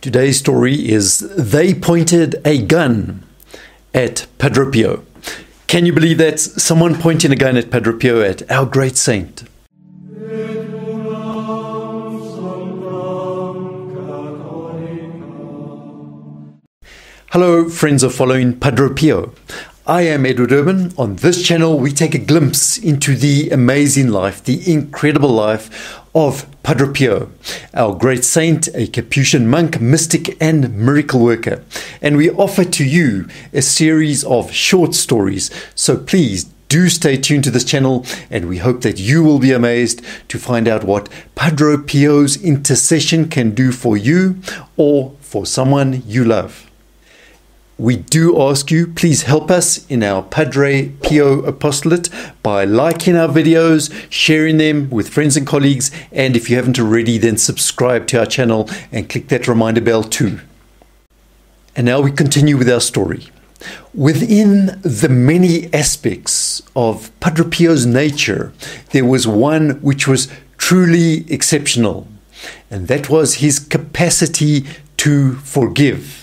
Today's story is They Pointed a Gun at Padre Pio. Can you believe that? Someone pointing a gun at Padre Pio, at our great saint. Hello, friends of following Padre Pio. I am Edward Urban. On this channel, we take a glimpse into the amazing life, the incredible life of Padre Pio, our great saint, a Capuchin monk, mystic, and miracle worker. And we offer to you a series of short stories. So please do stay tuned to this channel, and we hope that you will be amazed to find out what Padre Pio's intercession can do for you or for someone you love. We do ask you, please help us in our Padre Pio apostolate by liking our videos, sharing them with friends and colleagues, and if you haven't already, then subscribe to our channel and click that reminder bell too. And now we continue with our story. Within the many aspects of Padre Pio's nature, there was one which was truly exceptional, and that was his capacity to forgive.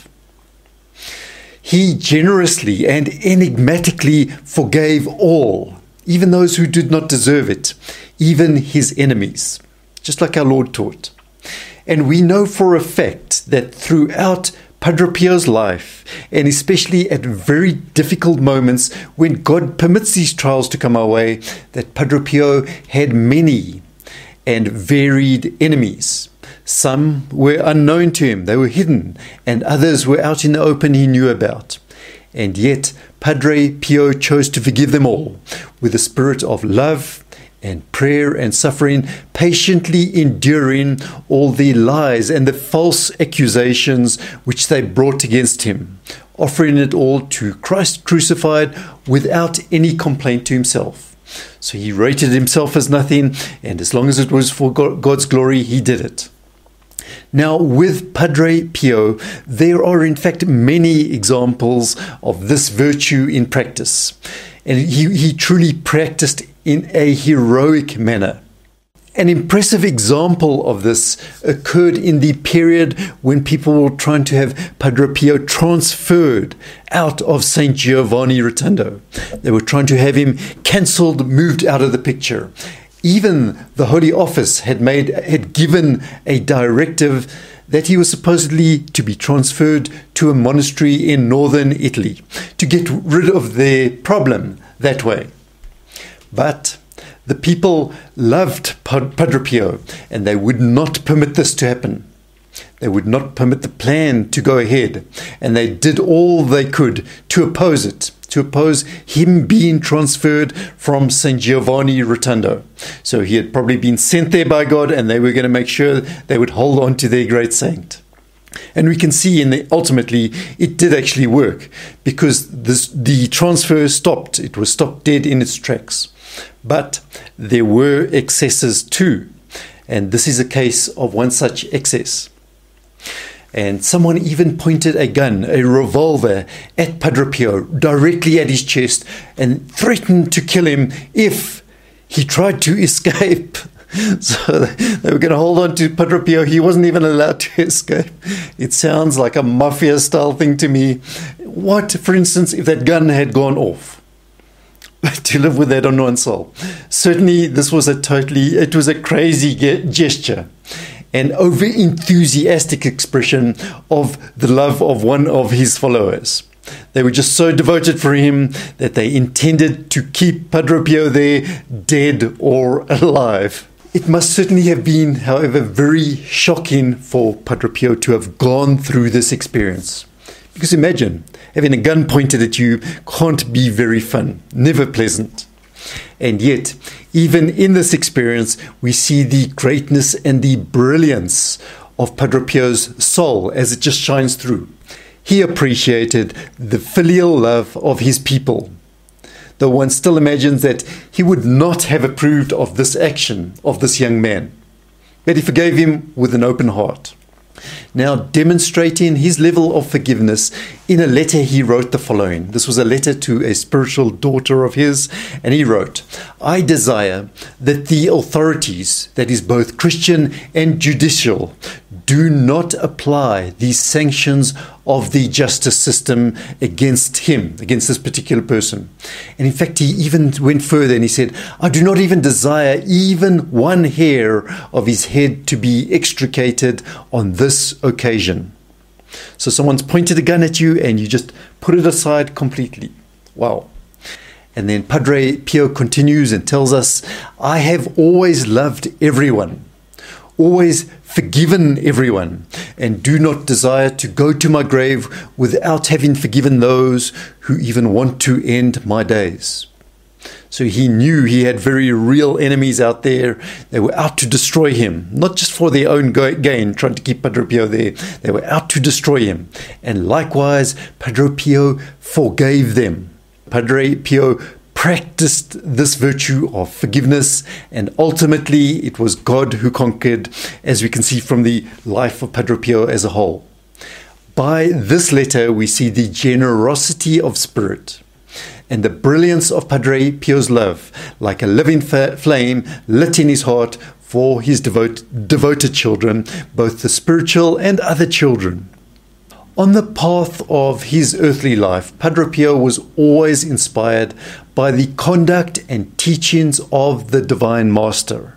He generously and enigmatically forgave all, even those who did not deserve it, even his enemies, just like our Lord taught. And we know for a fact that throughout Padre Pio's life, and especially at very difficult moments when God permits these trials to come our way, that Padre Pio had many and varied enemies. Some were unknown to him, they were hidden, and others were out in the open he knew about. And yet, Padre Pio chose to forgive them all with a spirit of love and prayer and suffering, patiently enduring all the lies and the false accusations which they brought against him, offering it all to Christ crucified without any complaint to himself. So he rated himself as nothing, and as long as it was for God's glory, he did it. Now, with Padre Pio, there are in fact many examples of this virtue in practice. And he truly practiced in a heroic manner. An impressive example of this occurred in the period when people were trying to have Padre Pio transferred out of St. Giovanni Rotondo. They were trying to have him cancelled, moved out of the picture. Even the Holy Office had given a directive that he was supposedly to be transferred to a monastery in northern Italy to get rid of their problem that way. But the people loved Padre Pio, and they would not permit this to happen. They would not permit the plan to go ahead, and they did all they could to oppose it, to oppose him being transferred from St. Giovanni Rotondo. So he had probably been sent there by God, and they were going to make sure they would hold on to their great saint. And we can see ultimately it did actually work, because the transfer stopped. It was stopped dead in its tracks. But there were excesses too, and this is a case of one such excess. And someone even pointed a gun, a revolver, at Padre Pio, directly at his chest, and threatened to kill him if he tried to escape. So they were going to hold on to Padre Pio. He wasn't even allowed to escape. It sounds like a mafia-style thing to me. What, for instance, if that gun had gone off? To live with that on one's soul. Certainly, this was it was a crazy gesture. An over-enthusiastic expression of the love of one of his followers. They were just so devoted for him that they intended to keep Padre Pio there, dead or alive. It must certainly have been, however, very shocking for Padre Pio to have gone through this experience. Because imagine, having a gun pointed at you can't be very fun, never pleasant. And yet, even in this experience, we see the greatness and the brilliance of Padre Pio's soul as it just shines through. He appreciated the filial love of his people, though one still imagines that he would not have approved of this action of this young man. But he forgave him with an open heart. Now, demonstrating his level of forgiveness, in a letter he wrote the following. This was a letter to a spiritual daughter of his, and he wrote, "I desire that the authorities, that is both Christian and judicial, do not apply these sanctions of the justice system against him, against this particular person." And in fact, he even went further and he said, "I do not even desire even one hair of his head to be extricated on this occasion." So someone's pointed a gun at you and you just put it aside completely. Wow. And then Padre Pio continues and tells us, "I have always loved everyone, always forgiven everyone, and do not desire to go to my grave without having forgiven those who even want to end my days." So he knew he had very real enemies out there. They were out to destroy him, not just for their own gain, trying to keep Padre Pio there. They were out to destroy him. And likewise, Padre Pio forgave them. Padre Pio practiced this virtue of forgiveness, and ultimately it was God who conquered, as we can see from the life of Padre Pio as a whole. By this letter, we see the generosity of spirit and the brilliance of Padre Pio's love, like a living flame lit in his heart for his devoted children, both the spiritual and other children. On the path of his earthly life, Padre Pio was always inspired by the conduct and teachings of the Divine Master.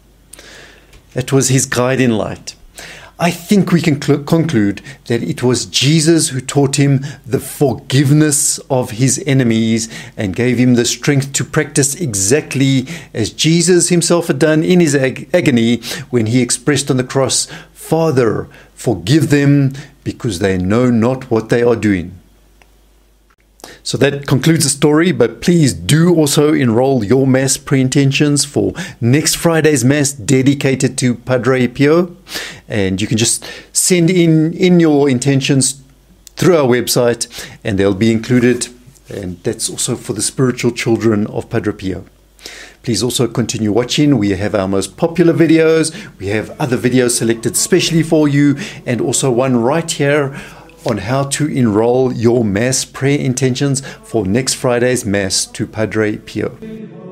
That was his guiding light. I think we can conclude that it was Jesus who taught him the forgiveness of his enemies and gave him the strength to practice exactly as Jesus himself had done in his agony when he expressed on the cross, "Father, forgive them because they know not what they are doing." So that concludes the story, but please do also enroll your Mass pre-intentions for next Friday's Mass dedicated to Padre Pio. And you can just send in your intentions through our website and they'll be included. And that's also for the spiritual children of Padre Pio. Please also continue watching. We have our most popular videos. We have other videos selected specially for you, and also one right here on how to enroll your Mass prayer intentions for next Friday's Mass to Padre Pio.